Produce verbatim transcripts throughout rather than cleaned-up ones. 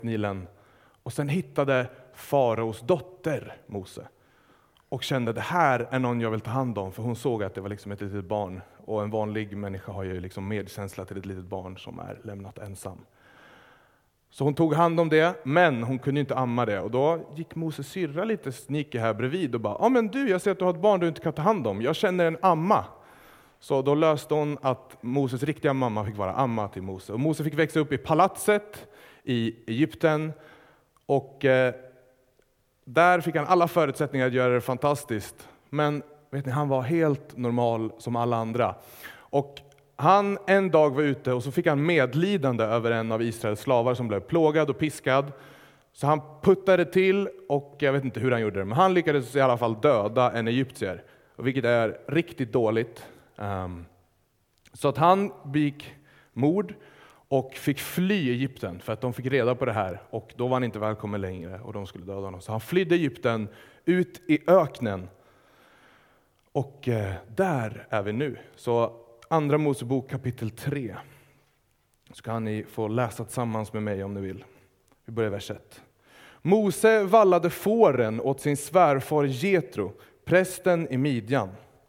Nilen. Och sen hittade faraos dotter Mose. Och kände, det här är någon jag vill ta hand om. För hon såg att det var liksom ett litet barn. Och en vanlig människa har ju liksom medkänsla till ett litet barn som är lämnat ensam. Så hon tog hand om det, men hon kunde inte amma det. Och då gick Moses syrra lite sneaky här bredvid och bara, ja men du, jag ser att du har ett barn du inte kan ta hand om. Jag känner en amma. Så då löste hon att Moses riktiga mamma fick vara amma till Mose. Och Mose fick växa upp i palatset i Egypten. Och eh, där fick han alla förutsättningar att göra det fantastiskt. Men vet ni, han var helt normal som alla andra. Och han en dag var ute och så fick han medlidande över en av Israels slavar som blev plågad och piskad. Så han puttade till, och jag vet inte hur han gjorde det, men han lyckades i alla fall döda en egyptier. Vilket är riktigt dåligt. Um, så att han begick mord och fick fly Egypten för att de fick reda på det här. Och då var han inte välkommen längre och de skulle döda honom. Så han flydde Egypten ut i öknen. Och eh, där är vi nu. Så andra Mosebok kapitel tre. Så kan ni få läsa tillsammans med mig om ni vill. Vi börjar vers ett. Mose vallade fåren åt sin svärfar Jetro, prästen i Midjan.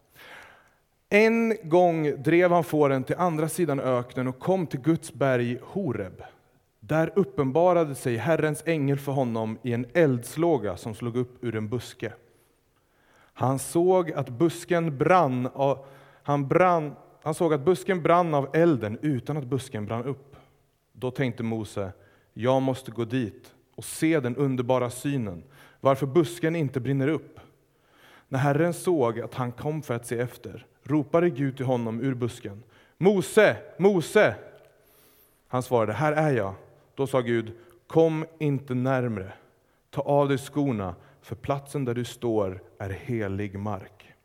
En gång drev han fåren till andra sidan öknen och kom till Guds berg Horeb. Där uppenbarade sig Herrens ängel för honom i en eldslåga som slog upp ur en buske. Han såg att busken brann av, han brann, han såg att busken brann av elden utan att busken brann upp. Då tänkte Mose, jag måste gå dit och se den underbara synen, varför busken inte brinner upp. När Herren såg att han kom för att se efter, ropade Gud till honom ur busken. Mose, Mose! Han svarade, här är jag. Då sa Gud, kom inte närmre. Ta av dig skorna, för platsen där du står är helig mark.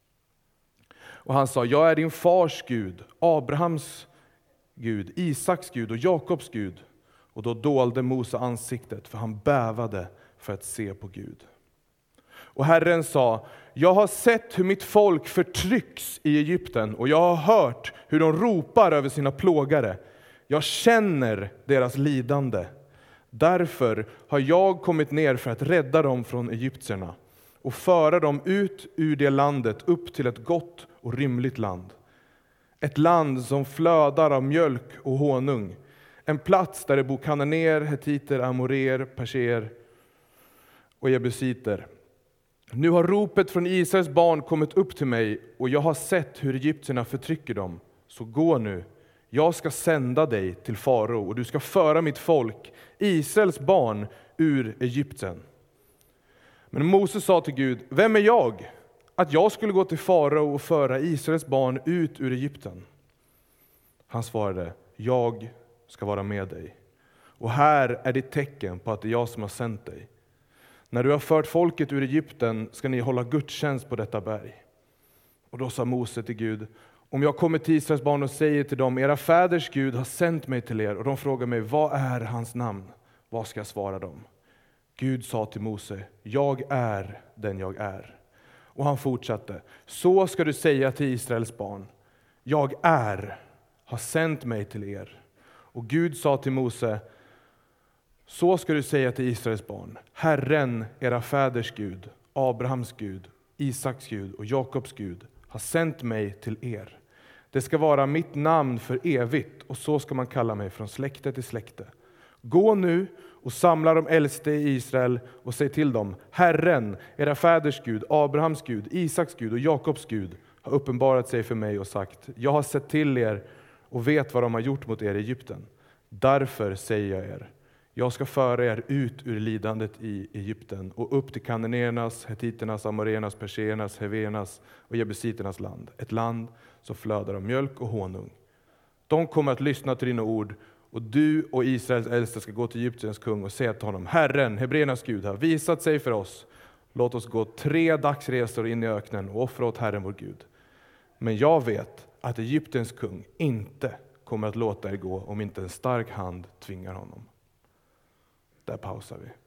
Och han sa, jag är din fars Gud, Abrahams Gud, Isaks Gud och Jakobs Gud. Och då dolde Mose ansiktet, för han bävade för att se på Gud. Och Herren sa, jag har sett hur mitt folk förtrycks i Egypten, och jag har hört hur de ropar över sina plågare. Jag känner deras lidande. Därför har jag kommit ner för att rädda dem från egyptierna och föra dem ut ur det landet upp till ett gott och rymligt land. Ett land som flödar av mjölk och honung. En plats där det bor kananéer, hetiter, amorer, perser och jebusiter. Nu har ropet från Israels barn kommit upp till mig, och jag har sett hur egyptierna förtrycker dem. Så gå nu, jag ska sända dig till farao, och du ska föra mitt folk, Israels barn, ur Egypten. Men Moses sa till Gud, vem är jag? Att jag skulle gå till farao och föra Israels barn ut ur Egypten. Han svarade, jag ska vara med dig. Och här är ditt tecken på att det är jag som har sänt dig. När du har fört folket ur Egypten ska ni hålla gudstjänst på detta berg. Och då sa Mose till Gud, om jag kommer till Israels barn och säger till dem, era fäders Gud har sänt mig till er, och de frågar mig, vad är hans namn? Vad ska jag svara dem? Gud sa till Mose, jag är den jag är. Och han fortsatte, så ska du säga till Israels barn, jag är, har sänt mig till er. Och Gud sa till Mose, så ska du säga till Israels barn, Herren, era fäders Gud, Abrahams Gud, Isaks Gud och Jakobs Gud har sänt mig till er. Det ska vara mitt namn för evigt, och så ska man kalla mig från släkte till släkte. Gå nu och samla de äldste i Israel och säg till dem, Herren, era fäders Gud, Abrahams Gud, Isaks Gud och Jakobs Gud har uppenbarat sig för mig och sagt, jag har sett till er och vet vad de har gjort mot er i Egypten. Därför säger jag er, jag ska föra er ut ur lidandet i Egypten och upp till kananéernas, hetiternas, amorernas, persernas, heveernas och jebusiternas land. Ett land som flödar av mjölk och honung. De kommer att lyssna till dina ord, och du och Israels äldste ska gå till Egyptens kung och säga till honom, Herren, hebreernas Gud, har visat sig för oss. Låt oss gå tre dagsresor in i öknen och offra åt Herren vår Gud. Men jag vet att Egyptens kung inte kommer att låta er gå om inte en stark hand tvingar honom. Där pausar vi.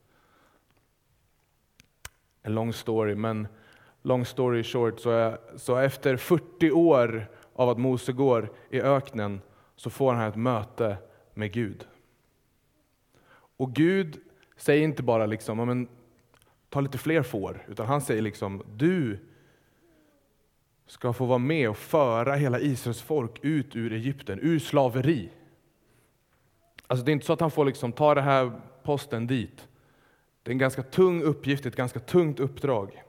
En lång story, men long story short, så, är, så efter fyrtio år av att Mose går i öknen så får han ett möte med Gud. Och Gud säger inte bara liksom, ja, men, ta lite fler får, utan han säger liksom, du ska få vara med och föra hela Israels folk ut ur Egypten, ur slaveri. Alltså det är inte så att han får liksom ta det här posten dit. Det är en ganska tung uppgift, ett ganska tungt uppdrag.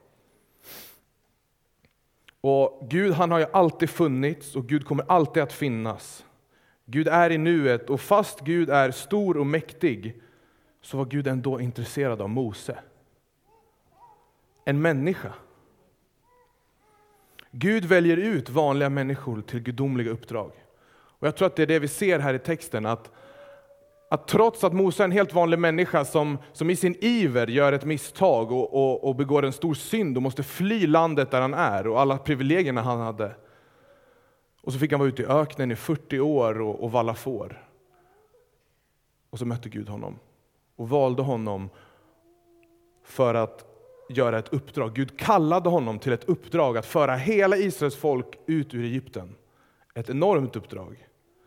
Och Gud, han har ju alltid funnits och Gud kommer alltid att finnas. Gud är i nuet, och fast Gud är stor och mäktig så var Gud ändå intresserad av Mose. En människa. Gud väljer ut vanliga människor till gudomliga uppdrag. Och jag tror att det är det vi ser här i texten, att, att trots att Mose är en helt vanlig människa som, som i sin iver gör ett misstag och, och, och begår en stor synd och måste fly landet där han är och alla privilegierna han hade. Och så fick han vara ute i öknen i fyrtio år och, och valla får. Och så mötte Gud honom och valde honom för att göra ett uppdrag. Gud kallade honom till ett uppdrag att föra hela Israels folk ut ur Egypten. Ett enormt uppdrag.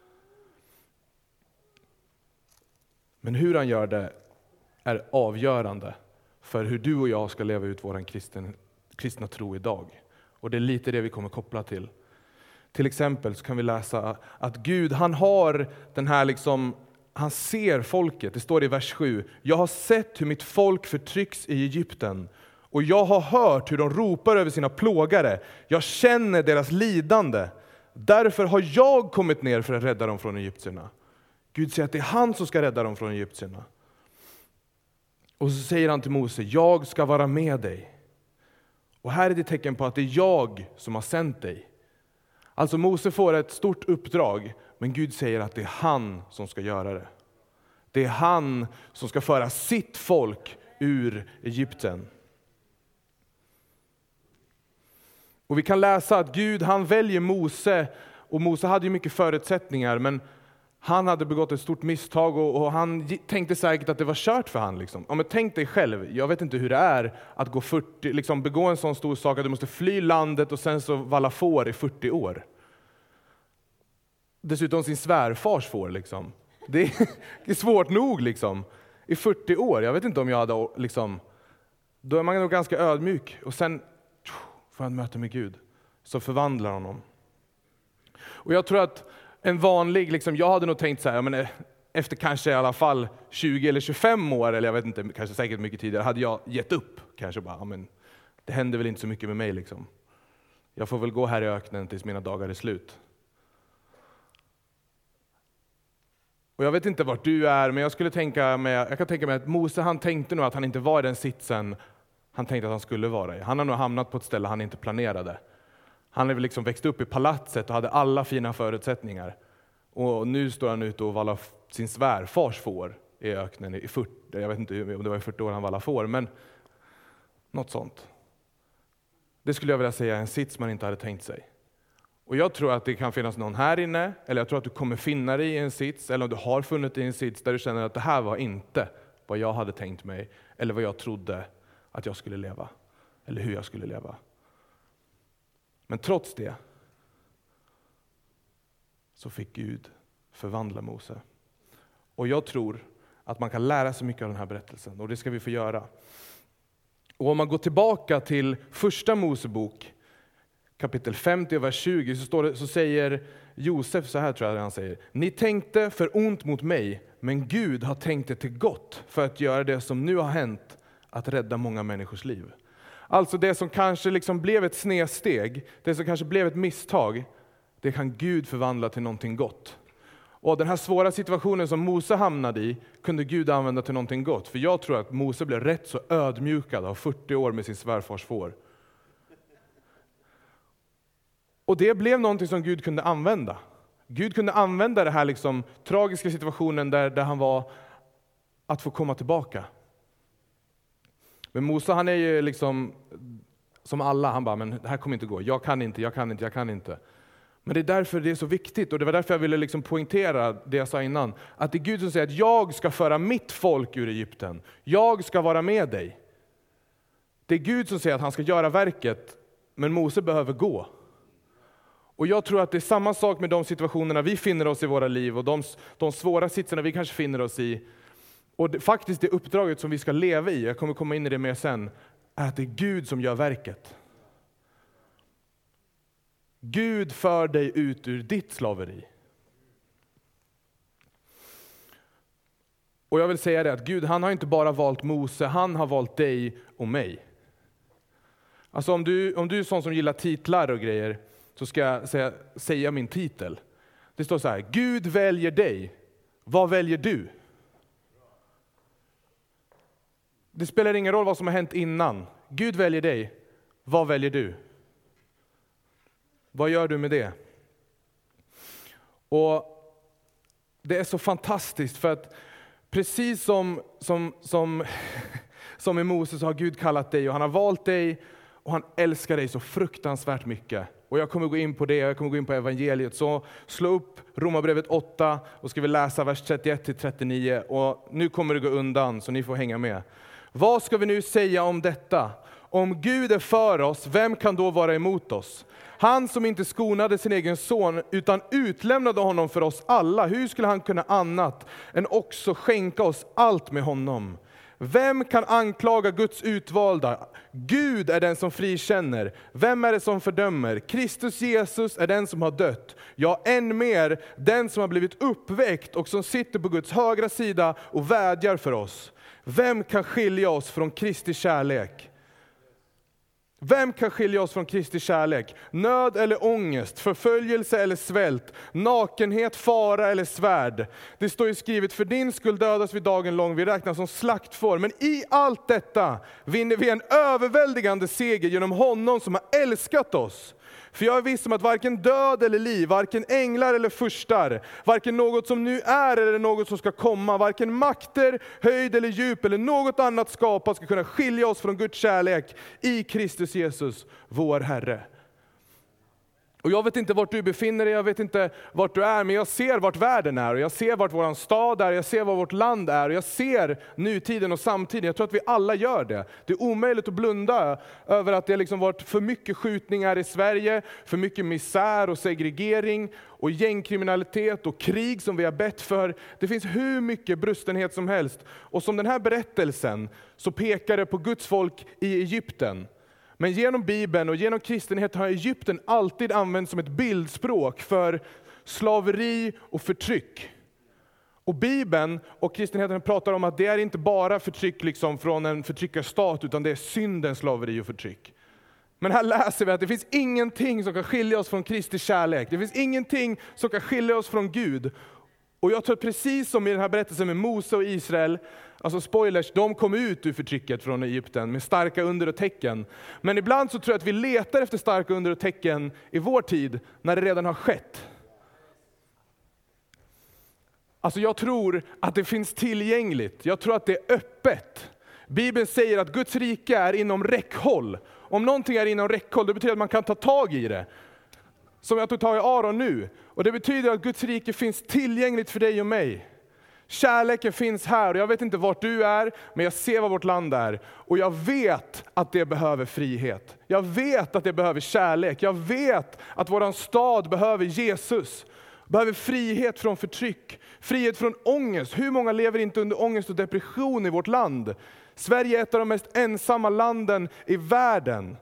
Men hur han gör det är avgörande för hur du och jag ska leva ut vår kristen, kristna tro idag. Och det är lite det vi kommer koppla till. Till exempel så kan vi läsa att Gud, han har den här liksom, han ser folket. Det står i vers sju. Jag har sett hur mitt folk förtrycks i Egypten. Och jag har hört hur de ropar över sina plågare. Jag känner deras lidande. Därför har jag kommit ner för att rädda dem från egyptierna. Gud säger att det är han som ska rädda dem från egyptierna. Och så säger han till Mose, jag ska vara med dig. Och här är det tecken på att det är jag som har sänt dig. Alltså Mose får ett stort uppdrag, men Gud säger att det är han som ska göra det. Det är han som ska föra sitt folk ur Egypten. Och vi kan läsa att Gud, han väljer Mose, och Mose hade ju mycket förutsättningar, men han hade begått ett stort misstag och, och han tänkte säkert att det var kört för han. Liksom. Ja, men tänk dig själv, jag vet inte hur det är att gå fyrtio, liksom begå en sån stor sak att du måste fly landet och sen så valla får i fyrtio år. Dessutom sin svärfars får. Liksom. Det, är, det är svårt nog liksom. I fyrtio år, jag vet inte om jag hade liksom, då är man nog ganska ödmjuk. Och sen får han möta med Gud, så förvandlar honom. Och jag tror att en vanlig, liksom, jag hade nog tänkt så här, men efter kanske i alla fall tjugo eller tjugofem år, eller jag vet inte, kanske säkert mycket tidigare, hade jag gett upp. Kanske bara, men det händer väl inte så mycket med mig liksom. Jag får väl gå här i öknen tills mina dagar är slut. Och jag vet inte vart du är, men jag skulle tänka mig, jag kan tänka mig att Mose, han tänkte nog att han inte var i den sitsen han tänkte att han skulle vara i. Han har nog hamnat på ett ställe han inte planerade. Han har liksom växt upp i palatset och hade alla fina förutsättningar. Och nu står han ute och vallar sin svärfars får i öknen i fyrtio, jag vet inte om det var i fyrtio år han vallar får, men något sånt. Det skulle jag vilja säga är en sits man inte hade tänkt sig. Och jag tror att det kan finnas någon här inne, eller jag tror att du kommer finna dig i en sits, eller om du har funnit dig i en sits där du känner att det här var inte vad jag hade tänkt mig, eller vad jag trodde att jag skulle leva, eller hur jag skulle leva. Men trots det så fick Gud förvandla Mose. Och jag tror att man kan lära sig mycket av den här berättelsen, och det ska vi få göra. Och om man går tillbaka till första Mosebok, kapitel femtio, vers tjugo, så, står det, så säger Josef så här, tror jag han säger. Ni tänkte för ont mot mig, men Gud har tänkt det till gott för att göra det som nu har hänt, att rädda många människors liv. Alltså det som kanske liksom blev ett snedsteg, det som kanske blev ett misstag, det kan Gud förvandla till någonting gott. Och den här svåra situationen som Mose hamnade i kunde Gud använda till någonting gott. För jag tror att Mose blev rätt så ödmjukad av fyrtio år med sin svärfars får. Och det blev någonting som Gud kunde använda. Gud kunde använda det här liksom tragiska situationen där, där han var, att få komma tillbaka. Men Mose, han är ju liksom som alla, han bara, men det här kommer inte gå. Jag kan inte, jag kan inte, jag kan inte. Men det är därför det är så viktigt, och det var därför jag ville liksom poängtera det jag sa innan. Att det är Gud som säger att jag ska föra mitt folk ur Egypten. Jag ska vara med dig. Det är Gud som säger att han ska göra verket, men Mose behöver gå. Och jag tror att det är samma sak med de situationerna vi finner oss i våra liv, och de, de svåra sitserna vi kanske finner oss i. Och det, faktiskt det uppdraget som vi ska leva i, jag kommer komma in i det mer sen, är att det är Gud som gör verket. Gud för dig ut ur ditt slaveri. Och jag vill säga det att Gud, han har inte bara valt Mose, han har valt dig och mig. Alltså om du, om du är sån som gillar titlar och grejer, så ska jag säga, säga min titel. Det står så här: Gud väljer dig. Vad väljer du? Det spelar ingen roll vad som har hänt innan. Gud väljer dig. Vad väljer du? Vad gör du med det? Och det är så fantastiskt, för att precis som, som, som, som i Moses så har Gud kallat dig och han har valt dig och han älskar dig så fruktansvärt mycket. Och jag kommer gå in på det, jag kommer gå in på evangeliet. Så slå upp Romarbrevet åtta och ska vi läsa vers trettioett till trettionio. Och nu kommer det gå undan så ni får hänga med. Vad ska vi nu säga om detta? Om Gud är för oss, vem kan då vara emot oss? Han som inte skonade sin egen son utan utlämnade honom för oss alla. Hur skulle han kunna annat än också skänka oss allt med honom? Vem kan anklaga Guds utvalda? Gud är den som frikänner. Vem är det som fördömer? Kristus Jesus är den som har dött. Ja, än mer, den som har blivit uppväckt och som sitter på Guds högra sida och vädjar för oss. Vem kan skilja oss från Kristi kärlek? Vem kan skilja oss från Kristi kärlek? Nöd eller ångest, förföljelse eller svält, nakenhet, fara eller svärd. Det står ju skrivet: för din skull dödas vi dagen lång, vi räknas som slaktfår. Men i allt detta vinner vi en överväldigande seger genom honom som har älskat oss. För jag är viss om att varken död eller liv, varken änglar eller furstar, varken något som nu är eller något som ska komma, varken makter, höjd eller djup eller något annat skapat ska kunna skilja oss från Guds kärlek i Kristus Jesus, vår Herre. Och jag vet inte vart du befinner dig, jag vet inte vart du är, men jag ser vart världen är och jag ser vart vår stad är, jag ser vad vårt land är och jag ser nutiden och samtiden. Jag tror att vi alla gör det. Det är omöjligt att blunda över att det har liksom varit för mycket skjutningar i Sverige, för mycket misär och segregering och gängkriminalitet och krig som vi har bett för. Det finns hur mycket brustenhet som helst. Och som den här berättelsen så pekar det på Guds folk i Egypten. Men genom Bibeln och genom kristenhet har Egypten alltid använts som ett bildspråk för slaveri och förtryck. Och Bibeln och kristenheten pratar om att det är inte bara förtryck liksom från en förtryckarstat, utan det är syndens slaveri och förtryck. Men här läser vi att det finns ingenting som kan skilja oss från Kristi kärlek. Det finns ingenting som kan skilja oss från Gud. Och jag tror precis som i den här berättelsen med Mose och Israel, alltså spoilers, de kom ut ur förtrycket från Egypten med starka under och tecken. Men ibland så tror jag att vi letar efter starka under och tecken i vår tid när det redan har skett. Alltså jag tror att det finns tillgängligt. Jag tror att det är öppet. Bibeln säger att Guds rike är inom räckhåll. Om någonting är inom räckhåll, det betyder att man kan ta tag i det. Som jag tog tag i Aron nu. Och det betyder att Guds rike finns tillgängligt för dig och mig. Kärleken finns här och jag vet inte vart du är, men jag ser vad vårt land är. Och jag vet att det behöver frihet. Jag vet att det behöver kärlek. Jag vet att våran stad behöver Jesus. Behöver frihet från förtryck. Frihet från ångest. Hur många lever inte under ångest och depression i vårt land? Sverige är ett av de mest ensamma landen i världen.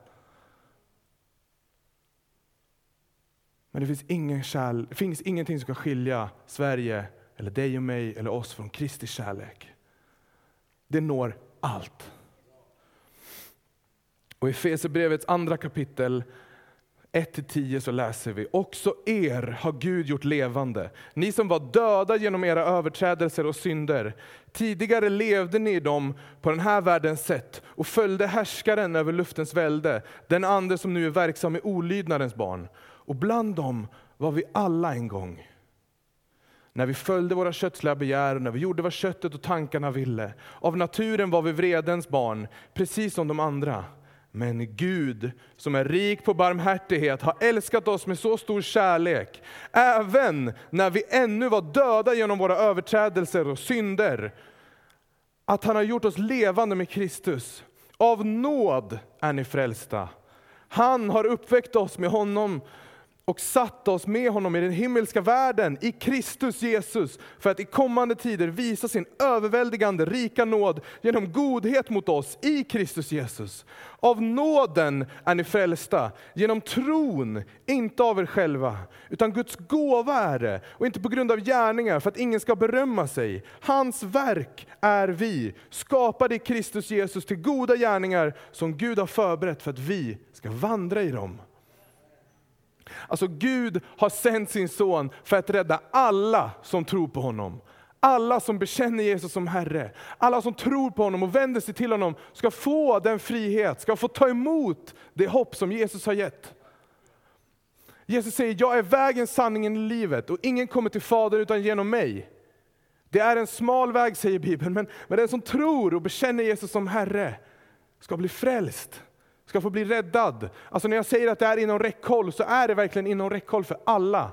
Men det finns, ingen kärl- det finns ingenting som kan skilja Sverige eller dig och mig eller oss från Kristi kärlek. Det når allt. Och i Efesierbrevets andra kapitel ett till tio så läser vi: också er har Gud gjort levande. Ni som var döda genom era överträdelser och synder. Tidigare levde ni dem på den här världens sätt och följde härskaren över luftens välde, den ande som nu är verksam i olydnadens barn. Och bland dem var vi alla en gång. När vi följde våra kötsliga begär och när vi gjorde vad köttet och tankarna ville. Av naturen var vi vredens barn, precis som de andra. Men Gud, som är rik på barmhärtighet, har älskat oss med så stor kärlek. Även när vi ännu var döda genom våra överträdelser och synder. Att han har gjort oss levande med Kristus. Av nåd är ni frälsta. Han har uppväckt oss med honom och satt oss med honom i den himmelska världen i Kristus Jesus, för att i kommande tider visa sin överväldigande rika nåd genom godhet mot oss i Kristus Jesus. Av nåden är ni frälsta, genom tron, inte av er själva, utan Guds gåva är det, och inte på grund av gärningar, för att ingen ska berömma sig. Hans verk är vi, skapade i Kristus Jesus till goda gärningar som Gud har förberett för att vi ska vandra i dem. Alltså Gud har sänt sin son för att rädda alla som tror på honom. Alla som bekänner Jesus som Herre. Alla som tror på honom och vänder sig till honom ska få den frihet, ska få ta emot det hopp som Jesus har gett. Jesus säger, jag är vägen, sanningen i livet, och ingen kommer till Fadern utan genom mig. Det är en smal väg, säger Bibeln, men, men den som tror och bekänner Jesus som Herre ska bli frälst. Ska få bli räddad. Alltså när jag säger att det är inom räckhåll, så är det verkligen inom räckhåll för alla.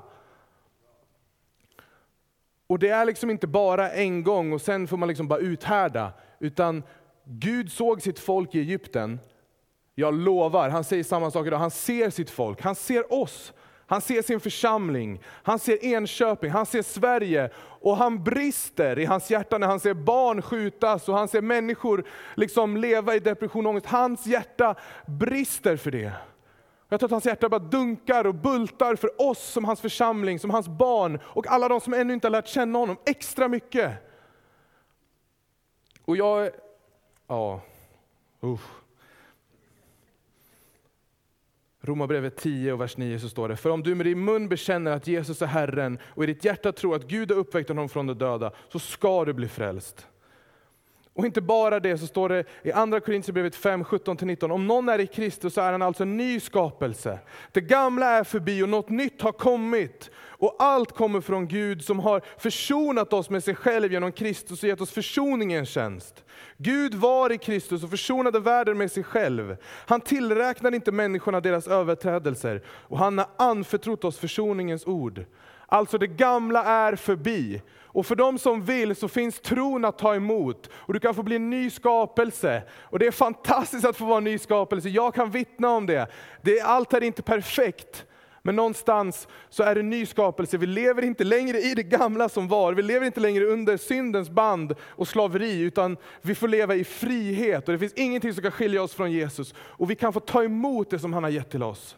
Och det är liksom inte bara en gång och sen får man liksom bara uthärda. Utan Gud såg sitt folk i Egypten. Jag lovar, han säger samma sak idag. Han ser sitt folk, han ser oss. Han ser sin församling, han ser Enköping, han ser Sverige, och han brister i hans hjärta när han ser barn skjutas och han ser människor liksom leva i depression och ångest. Hans hjärta brister för det. Jag tror att hans hjärta bara dunkar och bultar för oss som hans församling, som hans barn och alla de som ännu inte har lärt känna honom extra mycket. Och jag, ja, usch. Romarbrevet tio och vers nio så står det: för om du med din mun bekänner att Jesus är Herren och i ditt hjärta tror att Gud har uppväckt honom från de döda, så ska du bli frälst. Och inte bara det, så står det i andra Korinthierbrevet fem, sjutton till nitton: om någon är i Kristus så är han alltså en ny skapelse. Det gamla är förbi och något nytt har kommit. Och allt kommer från Gud som har försonat oss med sig själv genom Kristus och gett oss försoningens tjänst. Gud var i Kristus och försonade världen med sig själv. Han tillräknade inte människorna deras överträdelser, och han har anförtrott oss försoningens ord. Alltså det gamla är förbi. Och för de som vill så finns tron att ta emot. Och du kan få bli en ny skapelse. Och det är fantastiskt att få vara en ny skapelse. Jag kan vittna om det. det är, allt är inte perfekt. Men någonstans så är det en ny skapelse. Vi lever inte längre i det gamla som var. Vi lever inte längre under syndens band och slaveri. Utan vi får leva i frihet. Och det finns ingenting som kan skilja oss från Jesus. Och vi kan få ta emot det som han har gett till oss.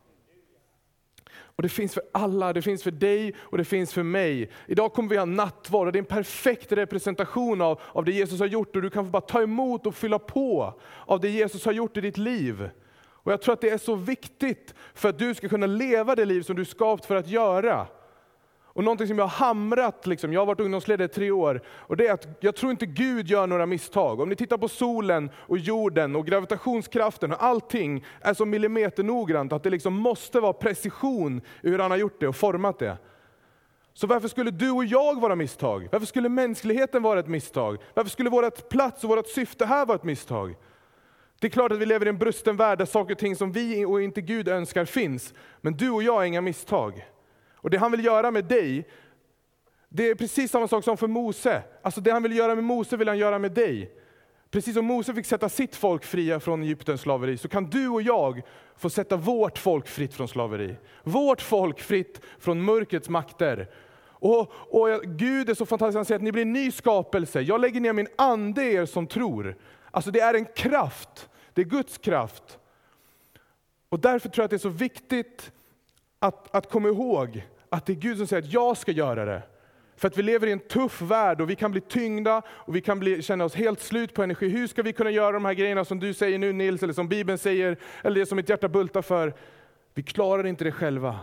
Och det finns för alla, det finns för dig och det finns för mig. Idag kommer vi ha nattvard, och det är en perfekt representation av, av det Jesus har gjort. Och du kan få bara ta emot och fylla på av det Jesus har gjort i ditt liv. Och jag tror att det är så viktigt för att du ska kunna leva det liv som du är skapt för att göra. Och någonting som jag har hamrat, liksom, jag har varit ungdomsledare i tre år, och det är att jag tror inte Gud gör några misstag. Om ni tittar på solen och jorden och gravitationskraften och allting är så millimeternoggrant att det liksom måste vara precision i hur han har gjort det och format det. Så varför skulle du och jag vara misstag? Varför skulle mänskligheten vara ett misstag? Varför skulle vårt plats och vårt syfte här vara ett misstag? Det är klart att vi lever i en brusten värld där saker och ting som vi och inte Gud önskar finns. Men du och jag är inga misstag. Och det han vill göra med dig, det är precis samma sak som för Mose. Alltså det han vill göra med Mose vill han göra med dig. Precis som Mose fick sätta sitt folk fria från Egyptens slaveri, så kan du och jag få sätta vårt folk fritt från slaveri. Vårt folk fritt från mörkrets makter. Och, och Gud är så fantastisk, han säger att ni blir en ny skapelse. Jag lägger ner min ande er som tror. Alltså det är en kraft, det är Guds kraft. Och därför tror jag att det är så viktigt Att, att komma ihåg att det är Gud som säger att jag ska göra det. För att vi lever i en tuff värld och vi kan bli tyngda och vi kan bli, känna oss helt slut på energi. Hur ska vi kunna göra de här grejerna som du säger nu, Nils, eller som Bibeln säger, eller det som mitt hjärta bultar för? Vi klarar inte det själva.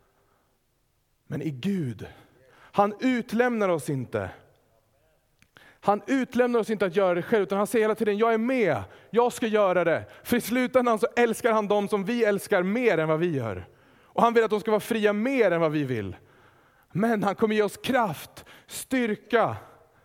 Men i Gud, han utlämnar oss inte. Han utlämnar oss inte att göra det själv, utan han säger hela tiden, jag är med, jag ska göra det. För i slutändan så älskar han dem som vi älskar mer än vad vi gör. Och han vill att de ska vara fria mer än vad vi vill. Men han kommer ge oss kraft, styrka.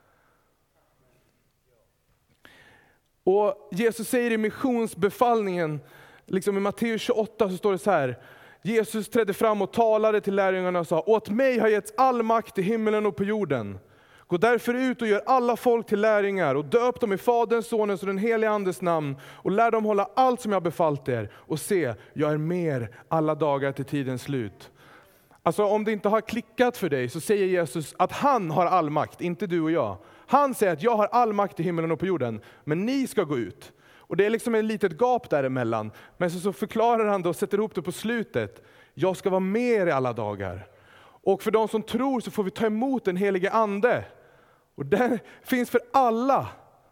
Och Jesus säger i missionsbefallningen, liksom i Matteus tjugoåtta så står det så här: Jesus trädde fram och talade till lärjungarna och sa: åt mig har getts all makt i himmelen och på jorden. Gå därför ut och gör alla folk till lärjungar och döp dem i Faderns, Sonens och den helige Andes namn och lär dem hålla allt som jag befallt er. Och se, jag är med alla dagar till tidens slut. Alltså om det inte har klickat för dig så säger Jesus att han har all makt, inte du och jag. Han säger att jag har all makt i himlen och på jorden, men ni ska gå ut. Och det är liksom en litet gap däremellan. Men så, så förklarar han det och sätter ihop det på slutet. Jag ska vara med i alla dagar. Och för de som tror så får vi ta emot den helige ande. Och den finns för alla.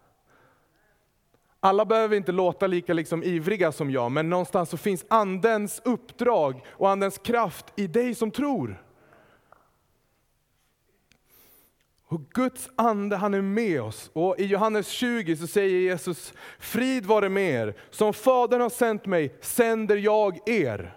Alla behöver inte låta lika liksom ivriga som jag, men någonstans så finns andens uppdrag och andens kraft i dig som tror. Och Guds ande, han är med oss. Och i Johannes tjugo så säger Jesus, frid vare med er. Som Fadern har sänt mig, sänder jag er.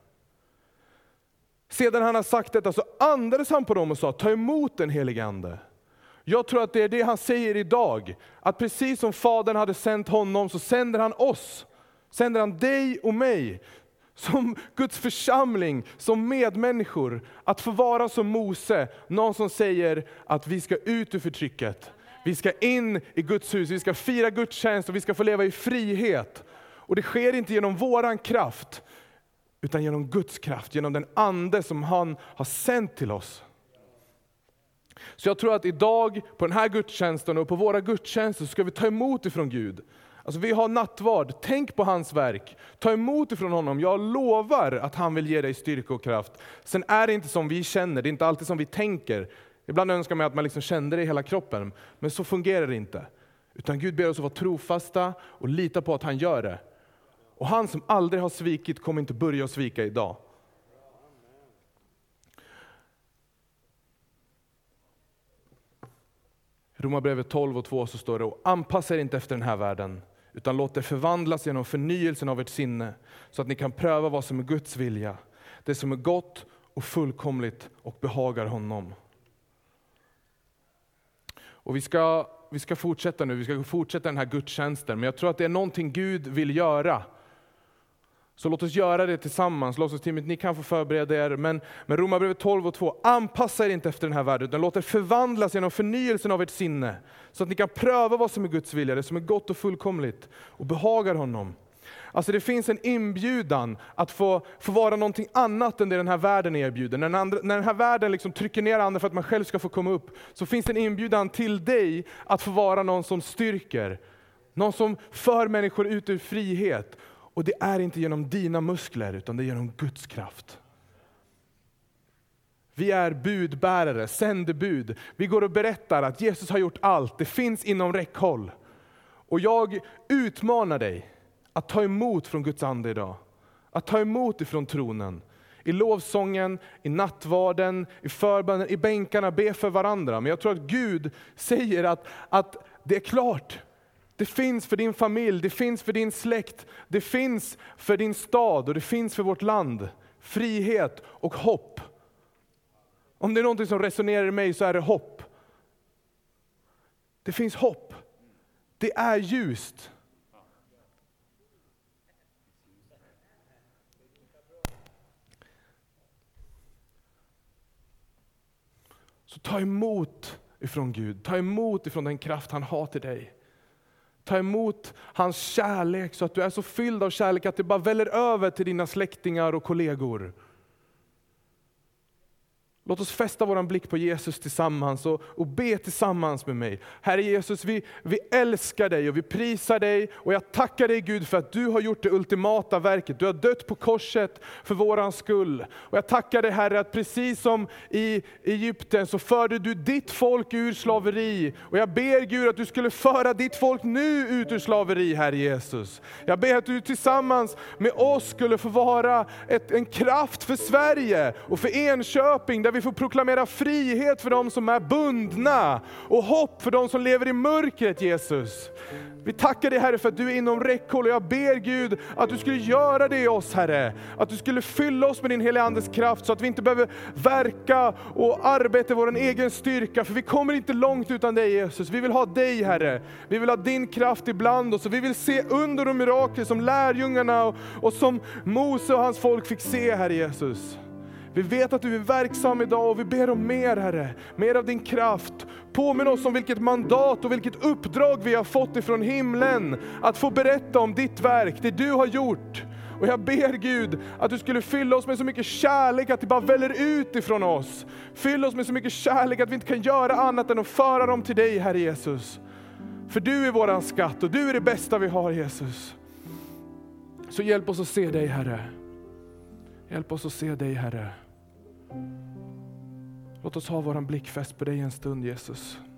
Sedan han har sagt detta så andades han på dem och sa, ta emot den helige ande. Jag tror att det är det han säger idag. Att precis som Fadern hade sänt honom så sänder han oss. Sänder han dig och mig. Som Guds församling, som medmänniskor. Att få vara som Mose. Någon som säger att vi ska ut ur förtrycket. Vi ska in i Guds hus. Vi ska fira gudstjänst och vi ska få leva i frihet. Och det sker inte genom våran kraft. Utan genom Guds kraft. Genom den ande som han har sänt till oss. Så jag tror att idag på den här gudstjänsten och på våra gudstjänster ska vi ta emot ifrån Gud. Alltså vi har nattvard, tänk på hans verk. Ta emot ifrån honom, jag lovar att han vill ge dig styrka och kraft. Sen är det inte som vi känner, det är inte alltid som vi tänker. Ibland önskar man att man liksom kände det i hela kroppen, men så fungerar det inte. Utan Gud ber oss att vara trofasta och lita på att han gör det. Och han som aldrig har svikit kommer inte börja att svika idag. Romarbrevet tolv och två så står det, och anpassa er inte efter den här världen, utan låt det förvandlas genom förnyelsen av ert sinne, så att ni kan pröva vad som är Guds vilja, det som är gott och fullkomligt och behagar honom. Och vi ska, vi ska fortsätta nu, vi ska fortsätta den här gudstjänsten, men jag tror att det är någonting Gud vill göra. Så låt oss göra det tillsammans. Låt oss teamet, ni kan få förbereda er. Men, men Romarbrevet tolv och två. Anpassa er inte efter den här världen. Utan låt er förvandlas genom förnyelsen av ert sinne. Så att ni kan pröva vad som är Guds vilja. Det som är gott och fullkomligt. Och behagar honom. Alltså det finns en inbjudan att få, få vara någonting annat än det den här världen erbjuder. När den, andra, när den här världen liksom trycker ner andra för att man själv ska få komma upp. Så finns det en inbjudan till dig att få vara någon som styrker. Någon som för människor ut ur frihet. Och det är inte genom dina muskler, utan det är genom Guds kraft. Vi är budbärare, sändebud. Vi går och berättar att Jesus har gjort allt. Det finns inom räckhåll. Och jag utmanar dig att ta emot från Guds ande idag. Att ta emot ifrån tronen. I lovsången, i nattvarden, i förbönen, i bänkarna, be för varandra. Men jag tror att Gud säger att, att det är klart. Det finns för din familj, det finns för din släkt, det finns för din stad och det finns för vårt land. Frihet och hopp. Om det är någonting som resonerar i mig så är det hopp. Det finns hopp. Det är ljust. Så ta emot ifrån Gud. Ta emot ifrån den kraft han har till dig. Ta emot hans kärlek så att du är så fylld av kärlek att det bara väller över till dina släktingar och kollegor. Låt oss fästa våran blick på Jesus tillsammans och, och be tillsammans med mig. Herre Jesus, vi, vi älskar dig och vi prisar dig. Och jag tackar dig Gud för att du har gjort det ultimata verket. Du har dött på korset för våran skull. Och jag tackar dig Herre att precis som i Egypten så förde du ditt folk ur slaveri. Och jag ber Gud att du skulle föra ditt folk nu ut ur slaveri, Herre Jesus. Jag ber att du tillsammans med oss skulle få vara ett, en kraft för Sverige och för Enköping, där vi får proklamera frihet för de som är bundna och hopp för de som lever i mörkret, Jesus. Vi tackar dig Herre för att du är inom räckhåll och jag ber Gud att du skulle göra det i oss Herre. Att du skulle fylla oss med din heliga andes kraft så att vi inte behöver verka och arbeta i vår egen styrka. För vi kommer inte långt utan dig Jesus. Vi vill ha dig Herre. Vi vill ha din kraft ibland oss och vi vill se under och mirakel som lärjungarna och, och som Mose och hans folk fick se Herre Jesus. Vi vet att du är verksam idag och vi ber om mer, Herre. Mer av din kraft. Påminn oss om vilket mandat och vilket uppdrag vi har fått ifrån himlen. Att få berätta om ditt verk, det du har gjort. Och jag ber Gud att du skulle fylla oss med så mycket kärlek att det bara väller ut ifrån oss. Fyll oss med så mycket kärlek att vi inte kan göra annat än att föra dem till dig, Herre Jesus. För du är våran skatt och du är det bästa vi har, Jesus. Så hjälp oss att se dig, Herre. Hjälp oss att se dig, Herre. Låt oss ha våran blick fäst på dig en stund, Jesus.